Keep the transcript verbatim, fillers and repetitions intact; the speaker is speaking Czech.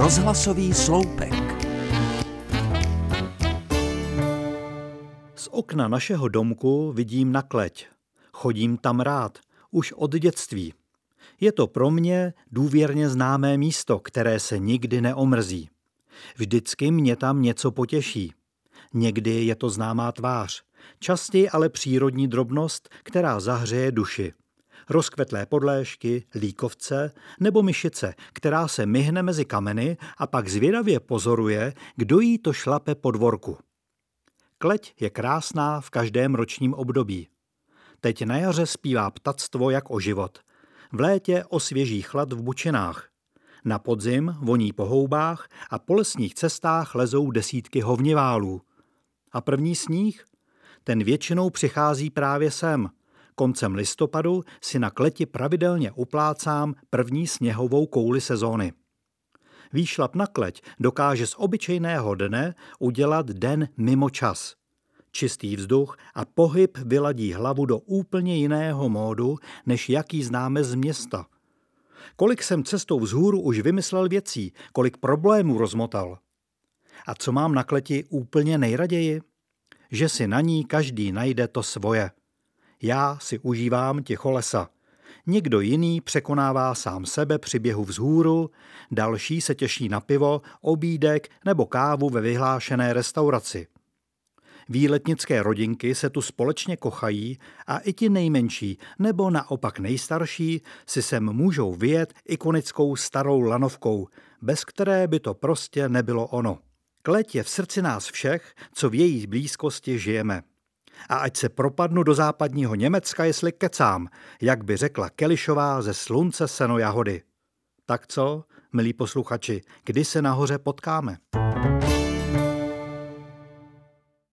Rozhlasový sloupek. Z okna našeho domku vidím na Kleť. Chodím tam rád, už od dětství. Je to pro mě důvěrně známé místo, které se nikdy neomrzí. Vždycky mě tam něco potěší. Někdy je to známá tvář, častěji ale přírodní drobnost, která zahřeje duši. Rozkvetlé podléšky, líkovce nebo myšice, která se myhne mezi kameny a pak zvědavě pozoruje, kdo jí to šlape po dvorku. Kleť je krásná v každém ročním období. Teď na jaře zpívá ptactvo jak o život. V létě osvěží chlad v bučinách. Na podzim voní po houbách a po lesních cestách lezou desítky hovniválů. A první sníh? Ten většinou přichází právě sem. Koncem listopadu si na Kleti pravidelně uplácám první sněhovou kouli sezóny. Výšlap na Kleť dokáže z obyčejného dne udělat den mimo čas. Čistý vzduch a pohyb vyladí hlavu do úplně jiného módu, než jaký známe z města. Kolik jsem cestou vzhůru už vymyslel věcí, kolik problémů rozmotal. A co mám na Kleti úplně nejraději? Že si na ní každý najde to svoje. Já si užívám ticho lesa. Někdo jiný překonává sám sebe při běhu vzhůru, další se těší na pivo, obídek nebo kávu ve vyhlášené restauraci. Výletnické rodinky se tu společně kochají a i ti nejmenší nebo naopak nejstarší si sem můžou vyjet ikonickou starou lanovkou, bez které by to prostě nebylo ono. Kleť je v srdci nás všech, co v její blízkosti žijeme. A ať se propadnu do západního Německa, jestli kecám, jak by řekla Kelišová ze Slunce, seno, jahody. Tak co, milí posluchači, kdy se nahoře potkáme?